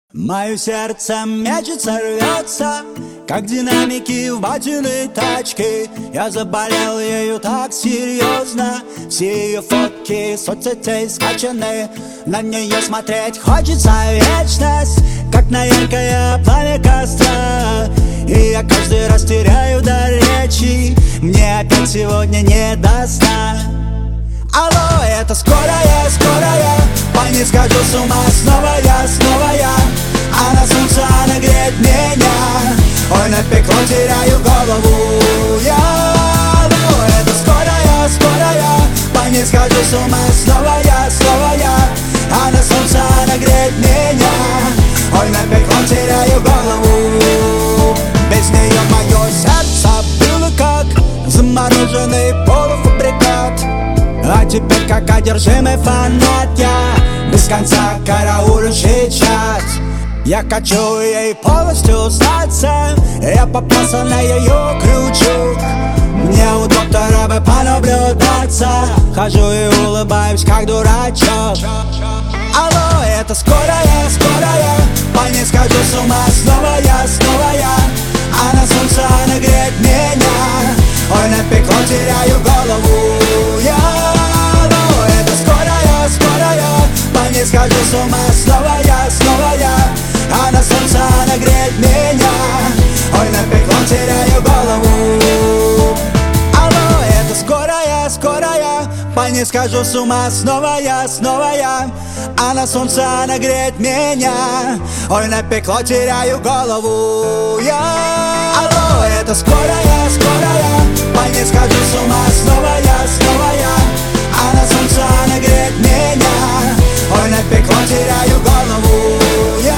Мое сердце мечется, рвется, как динамики в батиной тачке. Я заболел ею так серьезно. Все ее фотки соцсетей скачаны. На нее смотреть хочется вечность, как на яркое пламя костра. И я каждый раз теряю до речи. Мне опять сегодня не до сна. Алло, это скорая, скорая. По ней схожу с ума снова я, снова я. А на солнце она греет меня. Ой, напекло, теряю голову я. Алло, это скорая, скорая. По ней схожу с ума снова я, снова я. А на солнце она греет меня. Ой, напекло, теряю голову. Без нее мое сердце было как замороженный полуфабрикат. А теперь как одержимый фанат я без конца караулю чат. Я хочу ей полностью сдаться. Я попался на ее крючок. Мне у доктора бы понаблюдаться. Хожу и улыбаюсь как дурачок. Алло, это скорая, скорая. По ней схожу с ума снова я, снова я. А на солнце она греет меня. Ой, напекло, теряю голову я. Алло, это скорая, скорая. По ней схожу с ума снова я, снова я. А на солнце она греет меня. Ой, напекло, теряю голову. Алло, это скорая, скорая. По ней схожу с ума снова я, снова я. А на солнце она греет меня. Ой, напекло, теряю голову я. Алло, это скорая, скорая. По ней схожу с ума снова я, снова я. А на солнце она греет меня. Ой, напекло, теряю голову я.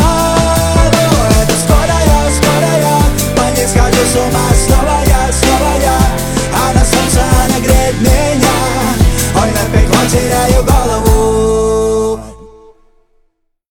Схожу с ума снова я, снова я. А на солнце она греет меня. Ой, напекло, теряю